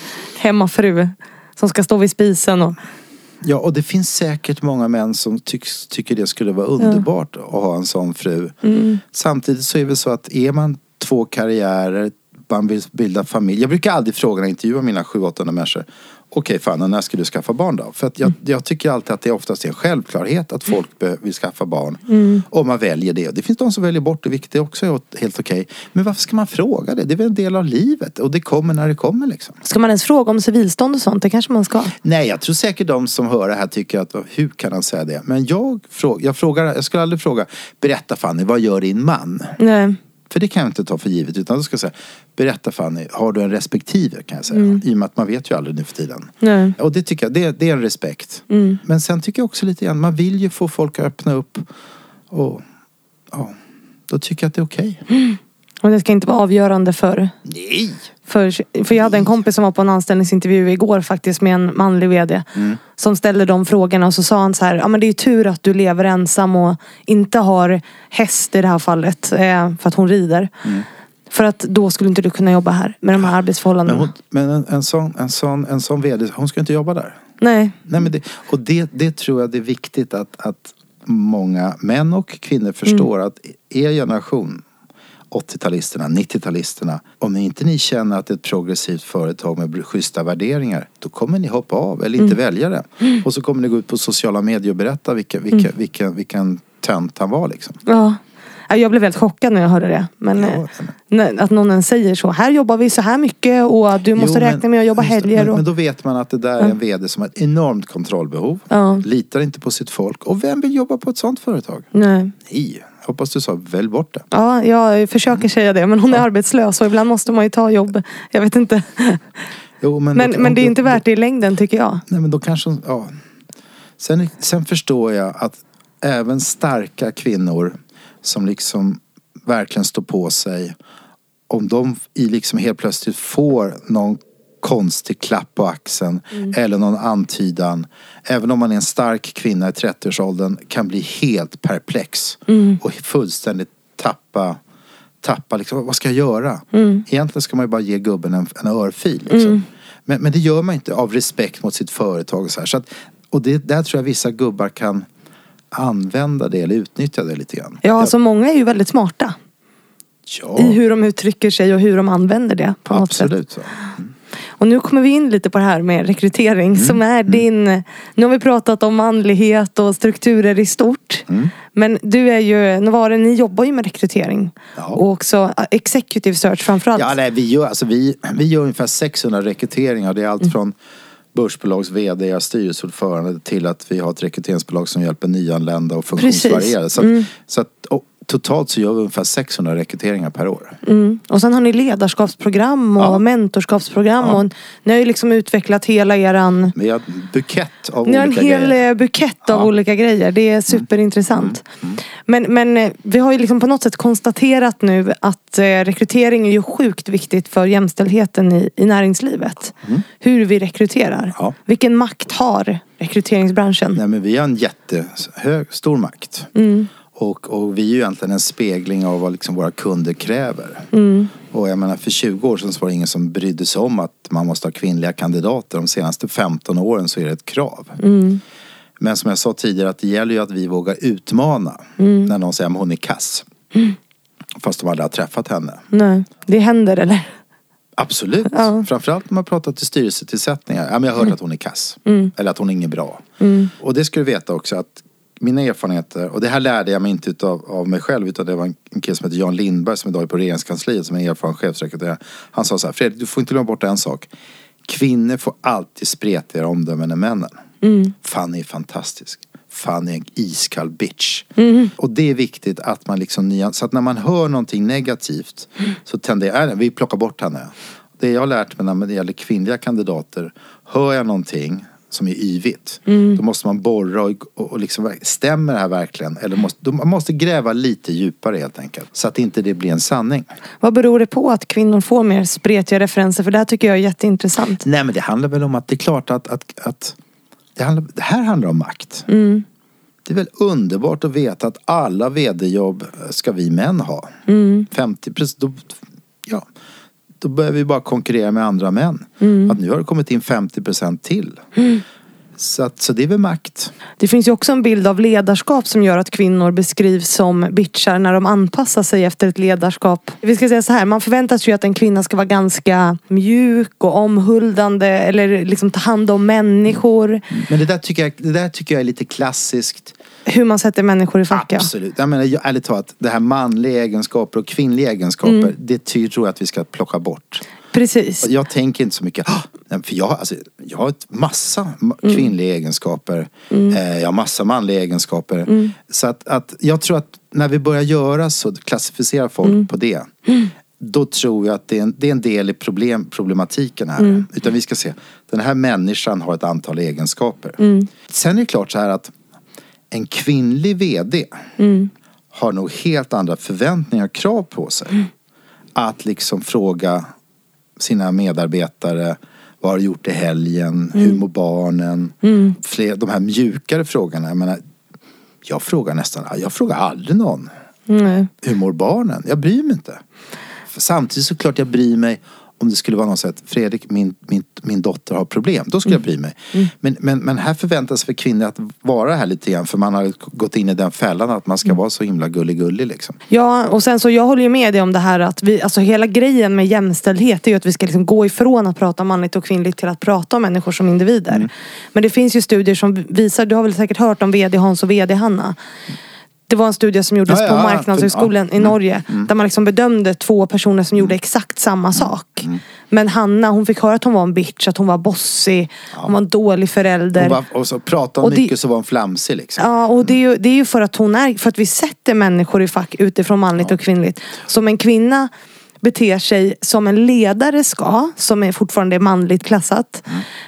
hemmafru som ska stå vid spisen. Ja, och det finns säkert många män som tycker det skulle vara underbart att ha en sån fru. Samtidigt så är det så att är man 2 karriärer, man vill bilda familj. Jag brukar aldrig fråga när jag intervjuar mina 7-8 människor. Okej, fan, när ska du skaffa barn då? För att jag tycker alltid att det oftast är en självklarhet att folk vill skaffa barn. Om man väljer det. Det finns de som väljer bort det, vilket är också helt okej. Men varför ska man fråga det? Det är väl en del av livet. Och det kommer när det kommer liksom. Ska man ens fråga om civilstånd och sånt? Det kanske man ska. Nej, jag tror säkert de som hör det här tycker att hur kan han säga det? Men jag skulle aldrig fråga, berätta Fanny, vad gör din man? Nej. För det kan jag inte ta för givet, utan då ska jag säga, berätta Fanny, har du en respektive kan jag säga. I och med att man vet ju aldrig nu för tiden. Nej. Och det tycker jag, det är en respekt. Men sen tycker jag också lite grann, man vill ju få folk att öppna upp. Och ja, då tycker jag att det är okej. Och det ska inte vara avgörande för... Nej! För jag hade en kompis som var på en anställningsintervju igår faktiskt med en manlig vd. Som ställde de frågorna och så sa han så här, ja men det är ju tur att du lever ensam och inte har häst i det här fallet. För att hon rider. För att då skulle inte du kunna jobba här med de här arbetsförhållandena. Men en sån vd, hon ska inte jobba där. Nej. Nej men det tror jag det är viktigt att många män och kvinnor förstår att er generation, 80-talisterna, 90-talisterna, om inte ni känner att det är ett progressivt företag med schyssta värderingar, då kommer ni hoppa av eller inte välja det. Och så kommer ni gå ut på sociala medier och berätta vilken tönt han var liksom. Ja. Jag blev väldigt chockad när jag hörde det. Men att någon säger så. Här jobbar vi så här mycket och du måste räkna med att jobba helger. Men då vet man att det där är en vd som har ett enormt kontrollbehov. Litar inte på sitt folk. Och vem vill jobba på ett sånt företag? Nej. Hoppas du sa, välj bort det. Ja, jag försöker säga det. Men hon är arbetslös och ibland måste man ju ta jobb. Jag vet inte. Jo, men det är inte värt det i längden tycker jag. Nej, men då kanske... Ja. Sen förstår jag att även starka kvinnor som liksom verkligen står på sig, om de liksom helt plötsligt får någon konstig klapp på axeln eller någon antydan, även om man är en stark kvinna i 30-årsåldern, kan bli helt perplex och fullständigt tappa liksom, vad ska jag göra? Egentligen ska man ju bara ge gubben en örfil liksom. Men det gör man inte av respekt mot sitt företag och så här. Så att, och där tror jag vissa gubbar kan använda det eller utnyttja det lite grann. Ja, alltså många är ju väldigt smarta. Ja. I hur de uttrycker sig och hur de använder det på något sätt. Absolut så. Och nu kommer vi in lite på det här med rekrytering som är din... Nu har vi pratat om manlighet och strukturer i stort. Men du är ju... Ni jobbar ju med rekrytering. Ja. Och också executive search framförallt. Ja, nej, vi gör ungefär 600 rekryteringar. Det är allt från börsbolags vd, styrelseordförande till att vi har ett rekryteringsbolag som hjälper nyanlända och funktionsvarierade. Så att totalt så gör vi ungefär 600 rekryteringar per år. Och sen har ni ledarskapsprogram och mentorskapsprogram. Och ni har ju liksom utvecklat hela eran... Vi har en bukett av olika grejer. Ni har en hel bukett av olika grejer. Det är superintressant. Men vi har ju liksom på något sätt konstaterat nu att rekrytering är ju sjukt viktigt för jämställdheten i näringslivet. Hur vi rekryterar. Ja. Vilken makt har rekryteringsbranschen? Nej, men vi har en stor makt. Och vi är ju egentligen en spegling av vad liksom våra kunder kräver. Och jag menar, för 20 år sedan så var det ingen som brydde sig om att man måste ha kvinnliga kandidater. De senaste 15 åren så är det ett krav. Men som jag sa tidigare, att det gäller ju att vi vågar utmana när någon säger att hon är kass. Fast de aldrig har träffat henne. Nej, det händer eller? Absolut. Ja. Framförallt när man pratar till styrelsetillsättningar. Ja, men jag har hört att hon är kass. Eller att hon är ingen bra. Och det ska du veta också att mina erfarenheter, och det här lärde jag mig inte av mig själv, utan det var en kille som heter Jan Lindberg som idag är på regeringskansliet som är erfaren chefssekreterare. Han sa så här: Fredrik, du får inte glömma bort en sak. Kvinnor får alltid spretigare omdömen än männen. Fanny är fantastisk. Fanny är en iskall bitch. Och det är viktigt att man liksom så att när man hör någonting negativt så tenderar vi plockar bort henne. Det jag har lärt mig när det gäller kvinnliga kandidater, hör jag någonting som är yvigt, då måste man borra och liksom, stämmer det här verkligen? Eller man måste gräva lite djupare helt enkelt, så att inte det blir en sanning. Vad beror det på att kvinnor får mer spretiga referenser? För det här tycker jag är jätteintressant. Nej, men det handlar väl om att det är klart att det här handlar om makt. Det är väl underbart att veta att alla vd-jobb ska vi män ha. 50%, då börjar vi bara konkurrera med andra män. Att nu har det kommit in 50% till. Så det är väl makt. Det finns ju också en bild av ledarskap som gör att kvinnor beskrivs som bitchar när de anpassar sig efter ett ledarskap. Vi ska säga så här, man förväntas ju att en kvinna ska vara ganska mjuk och omhuldande eller liksom ta hand om människor. Men det där tycker jag är lite klassiskt. Hur man sätter människor i fack. Absolut. Jag menar, ärligt talat, det här manliga egenskaper och kvinnliga egenskaper, det tror jag att vi ska plocka bort. Precis. Jag tänker inte så mycket, för jag har ett massa kvinnliga egenskaper. Jag har massa manliga egenskaper. Så att jag tror att när vi börjar göra så, klassificera folk på det, då tror jag att det är en del i problematiken här. Utan vi ska se, den här människan har ett antal egenskaper. Sen är det klart så här att en kvinnlig vd har nog helt andra förväntningar och krav på sig. Att liksom fråga sina medarbetare, vad har du gjort i helgen? Hur mår barnen? De här mjukare frågorna. Jag menar, jag frågar aldrig någon. Hur mår barnen? Jag bryr mig inte. Samtidigt så klart jag bryr mig om det skulle vara något sätt, Fredrik, min dotter har problem. Då skulle jag bry mig. Men här förväntas för kvinnor att vara här lite grann. För man har gått in i den fällan att man ska vara så himla gullig liksom. Ja, och sen så jag håller ju med dig om det här att alltså hela grejen med jämställdhet är ju att vi ska liksom gå ifrån att prata manligt och kvinnligt till att prata om människor som individer. Men det finns ju studier som visar, du har väl säkert hört om VD Hans och VD Hanna. Det var en studie som gjordes på Marknadshögskolan i Norge. Där man liksom bedömde 2 personer som gjorde exakt samma sak. Men Hanna, hon fick höra att hon var en bitch, att hon var bossig. Hon var en dålig förälder. Och så pratade hon mycket, så var hon flamsig liksom. Ja, och det är ju för att för att vi sätter människor i fack utifrån manligt och kvinnligt. Som en kvinna beter sig som en ledare ska, som är fortfarande manligt klassat.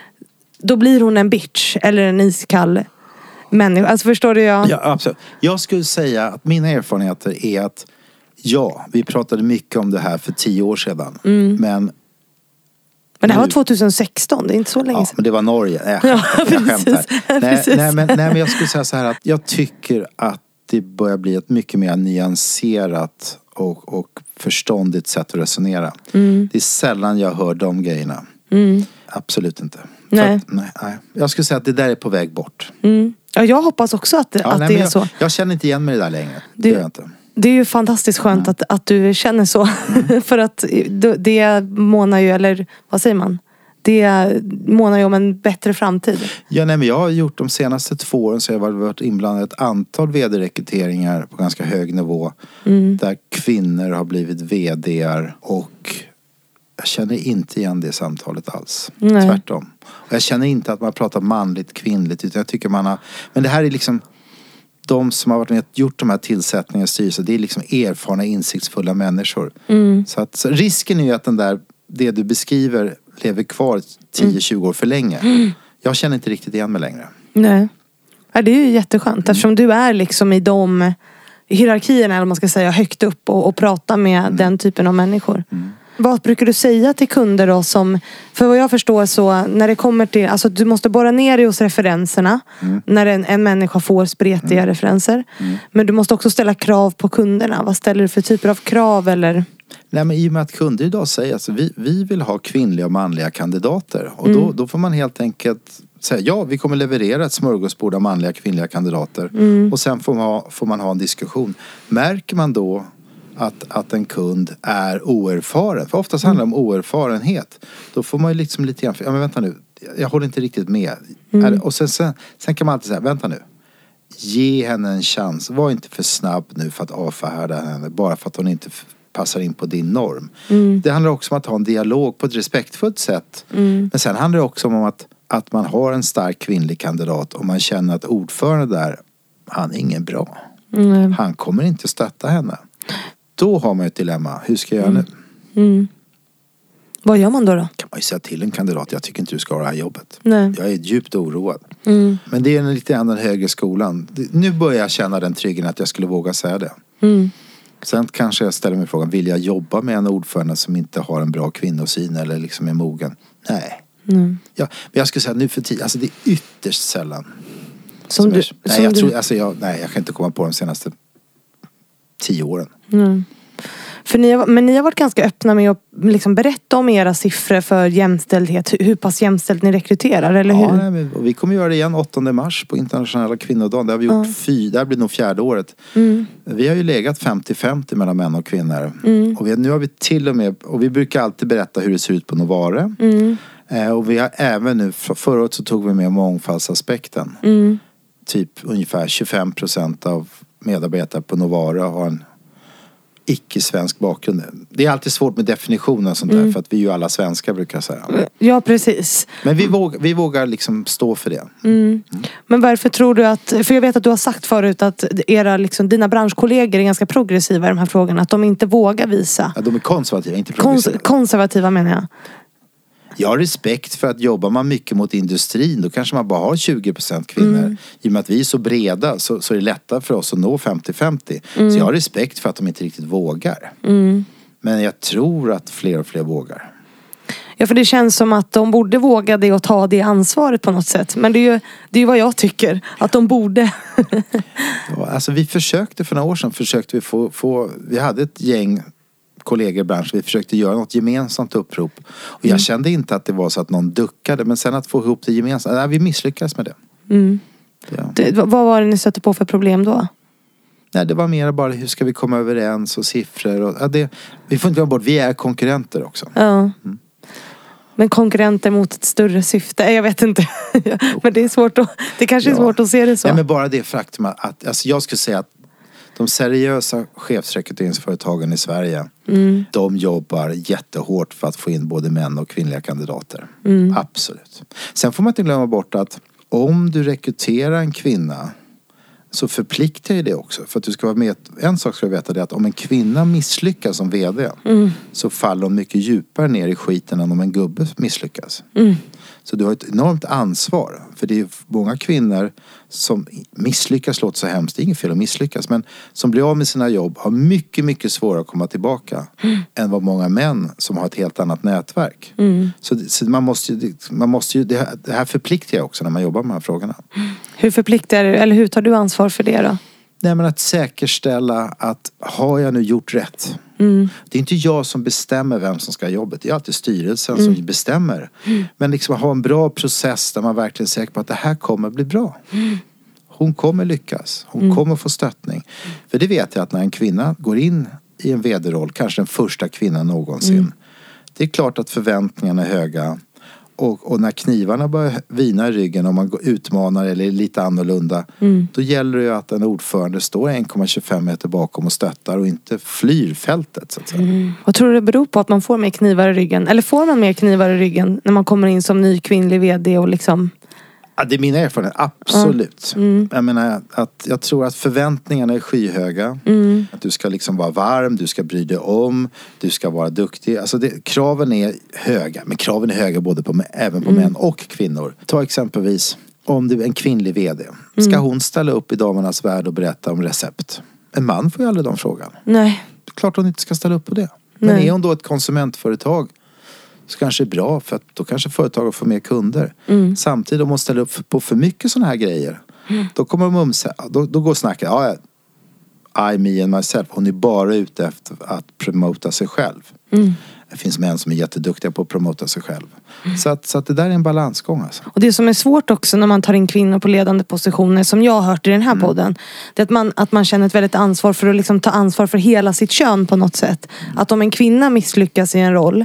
Då blir hon en bitch eller en iskall människa. Alltså förstår du? Ja, absolut. Jag skulle säga att mina erfarenheter är att vi pratade mycket om det här för 10 år sedan. Men det här var 2016, det är inte så länge sedan. Ja, men det var Norge. Jag skämtar. Nej, men jag skulle säga så här att jag tycker att det börjar bli ett mycket mer nyanserat och förståndigt sätt att resonera. Det är sällan jag hör de grejerna. Absolut inte. Nej. Nej. Jag skulle säga att det där är på väg bort. Ja, jag hoppas också att det är så. Jag känner inte igen mig det där längre. Det gör jag inte. Det är ju fantastiskt skönt att du känner så. För att det månar ju, eller vad säger man? Det månar ju om en bättre framtid. Ja, nej, men jag har gjort de senaste 2 åren så jag har varit inblandad i ett antal vd-rekryteringar på ganska hög nivå. Där kvinnor har blivit vd:ar och jag känner inte igen det samtalet alls. Nej. Tvärtom. Och jag känner inte att man pratar manligt, kvinnligt, utan jag tycker man har... Men det här är liksom... De som har varit med och gjort de här tillsättningarna i styrelsen, det är liksom erfarna, insiktsfulla människor. Så risken är ju att det du beskriver lever kvar 10-20 år för länge. Jag känner inte riktigt igen mig längre. Nej. Ja, det är ju jätteskönt. Eftersom du är liksom i de hierarkierna, eller man ska säga, högt upp och pratar med den typen av människor. Vad brukar du säga till kunder då som, för vad jag förstår så när det kommer till, alltså du måste borra ner dig hos referenserna när en människa får spretiga referenser. Men du måste också ställa krav på kunderna. Vad ställer du för typer av krav eller? Nej, men i och med att kunder idag säger alltså, vi vill ha kvinnliga och manliga kandidater. Och då får man helt enkelt säga ja, vi kommer leverera ett smörgåsbord av manliga kvinnliga kandidater. Och sen får man ha en diskussion. Märker man då att en kund är oerfaren, för oftast handlar det om oerfarenhet, då får man ju liksom lite grann, ja men vänta nu, jag håller inte riktigt med. Och sen kan man alltid säga, vänta nu, ge henne en chans, var inte för snabb nu för att avfärda henne bara för att hon inte passar in på din norm. Det handlar också om att ha en dialog på ett respektfullt sätt. Men sen handlar det också om att man har en stark kvinnlig kandidat och man känner att ordförande där, han är ingen bra. Han kommer inte stötta henne. Då har man ett dilemma. Hur ska jag göra nu? Vad gör man då? Kan man ju säga till en kandidat, jag tycker inte du ska ha det här jobbet. Nej. Jag är djupt oroad. Men det är lite grann den högre skolan. Nu börjar jag känna den tryggheten att jag skulle våga säga det. Sen kanske jag ställer mig frågan, vill jag jobba med en ordförande som inte har en bra kvinnosyn eller liksom är mogen? Nej. Ja, men jag skulle säga nu för tid, alltså det är ytterst sällan. Jag kan inte komma på de senaste 10 åren. För ni har varit ganska öppna med att liksom berätta om era siffror för jämställdhet. Hur pass jämställt ni rekryterar, eller hur? Ja, men vi kommer göra det igen 8 mars på internationella kvinnodagen. Det har vi gjort det här blir nog 4:e året. Vi har ju legat 50-50 mellan män och kvinnor. Och nu har vi till och med, och vi brukar alltid berätta hur det ser ut på Novare. Och vi har även nu, förra året så tog vi med mångfaldsaspekten. Typ ungefär 25% av medarbetare på Novare har en icke-svensk bakgrund. Det är alltid svårt med definitionen och sånt där, för att vi är ju alla svenskar, brukar jag säga. Ja, precis. Men vi vågar liksom stå för det. Men varför tror du att, för jag vet att du har sagt förut att dina branschkollegor är ganska progressiva i de här frågorna, att de inte vågar visa. Ja, de är konservativa, inte progressiva. Konservativa menar jag. Jag har respekt för att jobbar man mycket mot industrin, då kanske man bara har 20% kvinnor. I och med att vi är så breda så är det lättare för oss att nå 50-50. Så jag har respekt för att de inte riktigt vågar. Men jag tror att fler och fler vågar. Ja, för det känns som att de borde våga det och ta det ansvaret på något sätt. Men det är ju vad jag tycker, att de borde. Ja, alltså vi försökte för några år sedan, vi hade ett gäng kollegor i branschen, vi försökte göra något gemensamt upprop. Och jag kände inte att det var så att någon duckade, men sen att få ihop det gemensamt, vi misslyckades med det. Ja. Vad var det ni stötte på för problem då? Nej, det var mer bara hur ska vi komma överens och siffror. Och, vi får inte glömma bort, vi är konkurrenter också. Ja. Men konkurrenter mot ett större syfte, jag vet inte. Men det är svårt det kanske är svårt att se det så. Nej, men bara det faktum att alltså jag skulle säga att de seriösa chefsrekryteringsföretagen i Sverige, de jobbar jättehårt för att få in både män och kvinnliga kandidater. Absolut. Sen får man inte glömma bort att om du rekryterar en kvinna så förpliktar ju det också. För att du ska vara med, en sak ska du veta, det är att om en kvinna misslyckas som vd så faller hon mycket djupare ner i skiten än om en gubbe misslyckas. Så du har ett enormt ansvar. För det är många kvinnor som misslyckas, låter så hemskt, det är inget fel att misslyckas, men som blir av med sina jobb har mycket, mycket svårare att komma tillbaka än vad många män som har ett helt annat nätverk. Så man måste ju det här förpliktar också när man jobbar med de här frågorna. Hur tar du ansvar för det då? Nej, men att säkerställa att har jag nu gjort rätt? Det är inte jag som bestämmer vem som ska ha jobbet. Det är alltid styrelsen som bestämmer. Men liksom ha en bra process där man verkligen är säker på att det här kommer bli bra. Hon kommer lyckas. Hon kommer få stöttning. För det vet jag att när en kvinna går in i en vd-roll, kanske den första kvinnan någonsin. Det är klart att förväntningarna är höga. Och när knivarna börjar vina i ryggen och man utmanar eller är lite annorlunda, då gäller det ju att en ordförande står 1,25 meter bakom och stöttar och inte flyr fältet, så att säga. Vad tror du det beror på att man får mer knivar i ryggen? Eller får man mer knivar i ryggen när man kommer in som ny kvinnlig vd och liksom... Ja, det är mina erfarenheter, absolut. Jag menar att jag tror att förväntningarna är skyhöga. Att du ska liksom vara varm, du ska bry dig om, du ska vara duktig. Alltså kraven är höga, men kraven är höga både även på män och kvinnor. Ta exempelvis, om du är en kvinnlig vd, ska hon ställa upp i Damernas Värld och berätta om recept? En man får ju aldrig de frågan. Nej. Klart hon inte ska ställa upp på det. Men är hon då ett konsumentföretag, så kanske det är bra, för att då kanske företaget får mer kunder. Samtidigt om man ställer upp på för mycket såna här grejer, då kommer då går snacket, I, me and myself. Hon är bara ute efter att promota sig själv. Det finns män som är jätteduktiga på att promota sig själv. Så att det där är en balansgång alltså. Och det som är svårt också när man tar in kvinnor på ledande positioner, som jag har hört i den här podden, det är att man känner ett väldigt ansvar för att liksom ta ansvar för hela sitt kön på något sätt. Att om en kvinna misslyckas i en roll,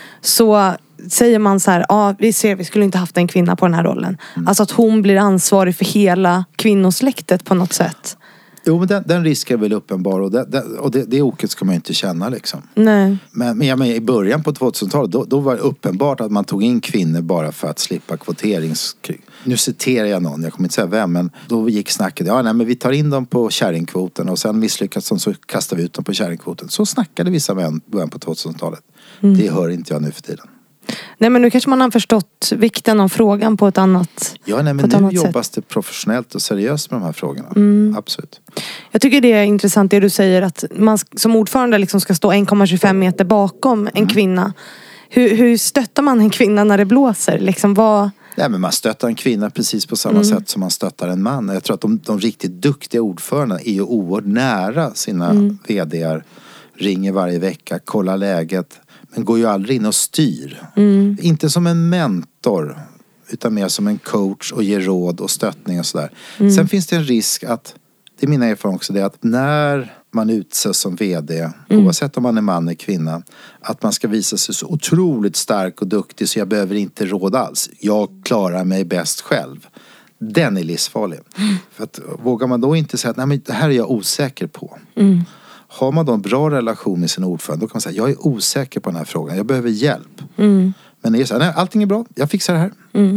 så säger man så här, vi skulle inte haft en kvinna på den här rollen. Alltså att hon blir ansvarig för hela kvinnosläktet på något sätt. Jo, men den risken är väl uppenbar, och det oket ska man ju inte känna liksom. Nej. Men i början på 2000-talet då var det uppenbart att man tog in kvinnor bara för att slippa kvoteringskrig. Nu citerar jag någon, jag kommer inte säga vem, men då gick snacket, men vi tar in dem på kärringkvoten och sen misslyckas de så kastar vi ut dem på kärringkvoten. Så snackade vissa män början på 2000-talet. Det hör inte jag nu för tiden. Nej, men nu kanske man har förstått vikten av frågan på ett annat Ja, nej, men nu jobbas det professionellt och seriöst med de här frågorna. Absolut. Jag tycker det är intressant det du säger, att man som ordförande liksom ska stå 1,25 meter bakom en kvinna. Hur stöttar man en kvinna när det blåser? Liksom Nej, men man stöttar en kvinna precis på samma sätt som man stöttar en man. Jag tror att de riktigt duktiga ordförandena är ju oerhört nära sina vd:ar. Ringer varje vecka, kollar läget. Men går ju aldrig in och styr. Inte som en mentor, utan mer som en coach och ger råd och stöttning och sådär. Sen finns det en risk att, det är mina erfarenheter också, det är att när man utses som vd, oavsett om man är man eller kvinna, att man ska visa sig så otroligt stark och duktig så jag behöver inte råd alls. Jag klarar mig bäst själv. Den är livsfarlig. För att vågar man då inte säga att nej, men det här är jag osäker på. Har man då en bra relation med sin ordförande, då kan man säga, jag är osäker på den här frågan, jag behöver hjälp. Men det är så här, nej, allting är bra, jag fixar det här.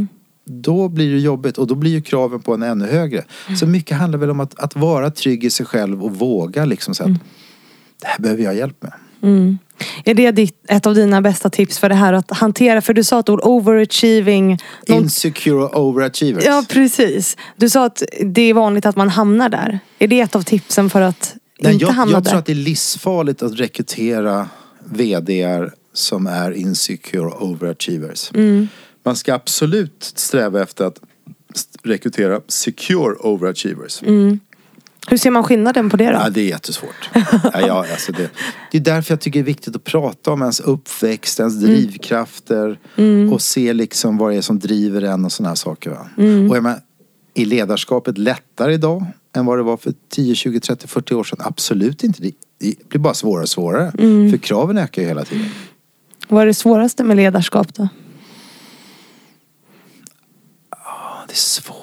Då blir det jobbigt och då blir ju kraven på en ännu högre. Så mycket handlar väl om att vara trygg i sig själv och våga liksom säga att det här behöver jag hjälp med. Är det ett av dina bästa tips för det här att hantera? För du sa ett ord, overachieving. Insecure overachievers. Ja, precis. Du sa att det är vanligt att man hamnar där. Är det ett av tipsen för att inte hamna där? Jag tror att det är livsfarligt att rekrytera vd:ar som är insecure overachievers. Man ska absolut sträva efter att rekrytera secure overachievers. Hur ser man skillnaden på det då? Ja, det är jättesvårt. Alltså det är därför jag tycker det är viktigt att prata om ens uppväxt, ens drivkrafter och se liksom vad det är som driver en och sådana här saker. Va? Och är ledarskapet lättare idag än vad det var för 10, 20, 30, 40 år sedan? Absolut inte. Det blir bara svårare och svårare. För kraven ökar ju hela tiden. Vad är det svåraste med ledarskap då? Det är svårt.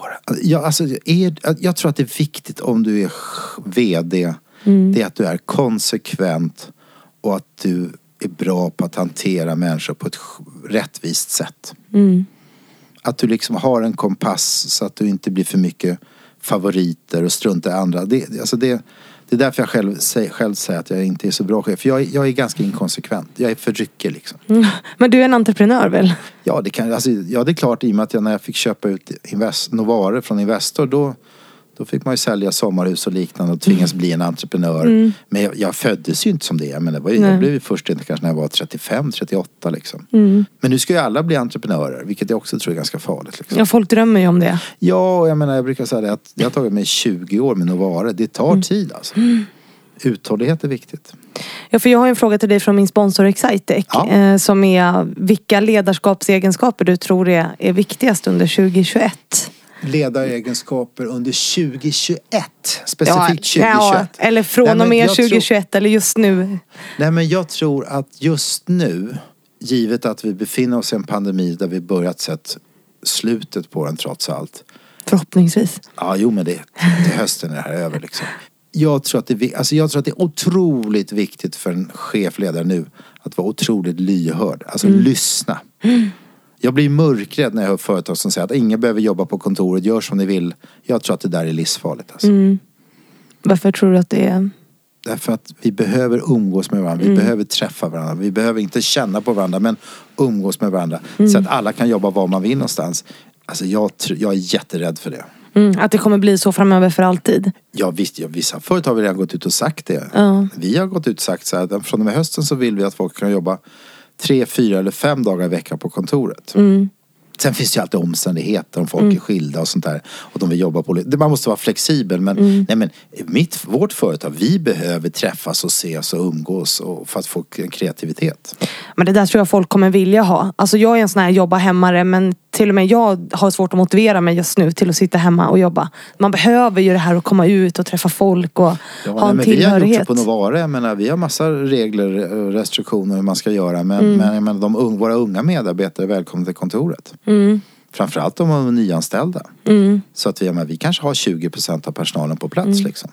Jag tror att det är viktigt om du är vd. Det är att du är konsekvent och att du är bra på att hantera människor på ett rättvist sätt. Att du liksom har en kompass så att du inte blir för mycket favoriter och struntar i andra. Det är därför jag själv säger att jag inte är så bra chef. För jag är ganska inkonsekvent. Jag är för ryckig liksom. Men du är en entreprenör väl? Ja, det är klart, i och med att när jag fick köpa ut Novare från Investor, då fick man ju sälja sommarhus och liknande och tvingas bli en entreprenör. Men jag föddes ju inte som det. Jag blev ju först kanske när jag var 35, 38 liksom. Men nu ska ju alla bli entreprenörer, vilket jag också tror är ganska farligt. Liksom. Ja, folk drömmer ju om det. Ja, jag brukar säga det att det har tagit mig 20 år med Novare. Det tar tid alltså. Uthållighet är viktigt. Ja, för jag har en fråga till dig från min sponsor Excitec. Som är vilka ledarskapsegenskaper du tror är viktigast under 2021? Ledaregenskaper under 2021. Specifikt 2021. Ja, eller från och med 2021 eller just nu. Nej, men jag tror att just nu, givet att vi befinner oss i en pandemi där vi börjat sett slutet på den trots allt. Förhoppningsvis. Ja, men det till hösten är det här över liksom. Jag tror att det är otroligt viktigt för en chefledare nu att vara otroligt lyhörd. Alltså lyssna. Jag blir mörkrädd när jag hör företag som säger att ingen behöver jobba på kontoret, gör som ni vill. Jag tror att det där är livsfarligt. Alltså. Varför tror du att det är? Därför att vi behöver umgås med varandra. Vi behöver träffa varandra. Vi behöver inte känna på varandra, men umgås med varandra. Så att alla kan jobba var man vill någonstans. Alltså jag är jätterädd för det. Att det kommer bli så framöver för alltid. Ja visst, vissa företag har redan gått ut och sagt det. Vi har gått ut och sagt så här, från och med hösten så vill vi att folk kan jobba 3, 4 eller 5 dagar i veckan på kontoret. Sen finns det ju alltid omständigheter om folk är skilda och sånt där. Och de vill jobba på... Man måste vara flexibel. Men, vårt företag, vi behöver träffas och ses och umgås för att få kreativitet. Men det där tror jag folk kommer vilja ha. Alltså jag är en sån här jobba hemmare, men till och med jag har svårt att motivera mig just nu till att sitta hemma och jobba. Man behöver ju det här att komma ut och träffa folk och ha en tillhörighet. Vi har gjort det på Novare. Jag menar, vi har massa regler och restriktioner hur man ska göra. Men våra unga medarbetare är välkomna till kontoret. Framförallt om de är nyanställda. Så att vi kanske har 20% av personalen på plats liksom.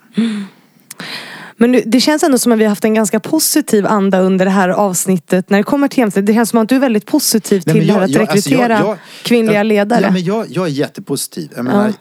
Men det känns ändå som att vi har haft en ganska positiv anda under det här avsnittet. När det kommer till jämställdhet, det känns som att du är väldigt positiv till det här att rekrytera kvinnliga ledare. Ja, men jag är jättepositiv. Jag menar,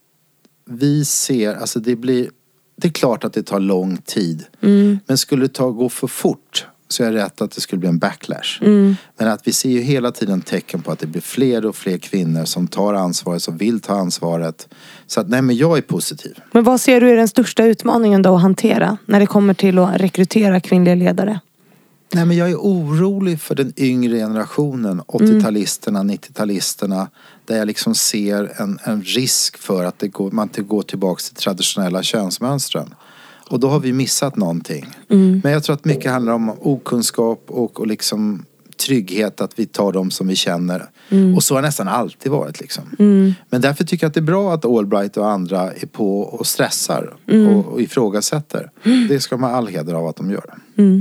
vi ser, alltså det är klart att det tar lång tid. Men skulle det gå för fort så är jag rätt att det skulle bli en backlash. Men att vi ser ju hela tiden tecken på att det blir fler och fler kvinnor som tar ansvaret, som vill ta ansvaret. Så att jag är positiv. Men vad ser du är den största utmaningen då att hantera när det kommer till att rekrytera kvinnliga ledare? Nej, men jag är orolig för den yngre generationen, 80-talisterna, 90-talisterna, där jag liksom ser en risk för att man inte går tillbaka till traditionella könsmönstren. Och då har vi missat någonting. Men jag tror att mycket handlar om okunskap och liksom trygghet, att vi tar dem som vi känner. Och så har nästan alltid varit liksom. Men därför tycker jag att det är bra att Allbright och andra är på och stressar och ifrågasätter. Det ska man all heder av att de gör.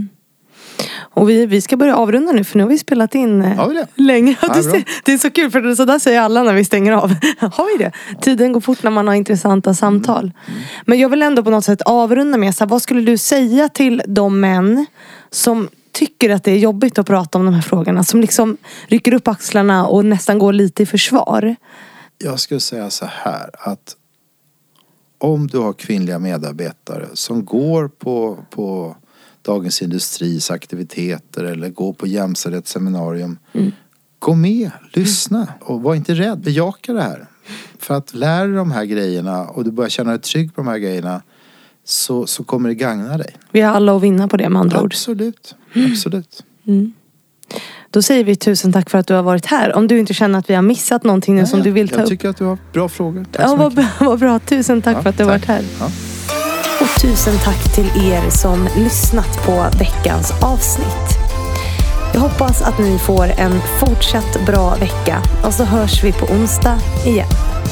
Och vi ska börja avrunda nu, för nu har vi spelat in länge. Det är så kul, för så där säger alla när vi stänger av. Har vi det? Tiden går fort när man har intressanta samtal. Men jag vill ändå på något sätt avrunda med, så här, vad skulle du säga till de män som tycker att det är jobbigt att prata om de här frågorna, som liksom rycker upp axlarna och nästan går lite i försvar? Jag skulle säga så här, att om du har kvinnliga medarbetare som går på Dagens Industris aktiviteter eller gå på jämställdhetsseminarium, gå med, lyssna och var inte rädd, bejaka det här. För att lära de här grejerna och du börjar känna dig trygg på de här grejerna, så kommer det gagna dig. Vi har alla att vinna på det, med andra ord. Absolut. Då säger vi tusen tack för att du har varit här. Om du inte känner att vi har missat någonting nu som du vill ta upp. Jag tycker att du har bra frågor. Tack så mycket. Vad bra. Tusen tack för att du har varit här. Ja. Och tusen tack till er som lyssnat på veckans avsnitt. Jag hoppas att ni får en fortsatt bra vecka. Och så hörs vi på onsdag igen.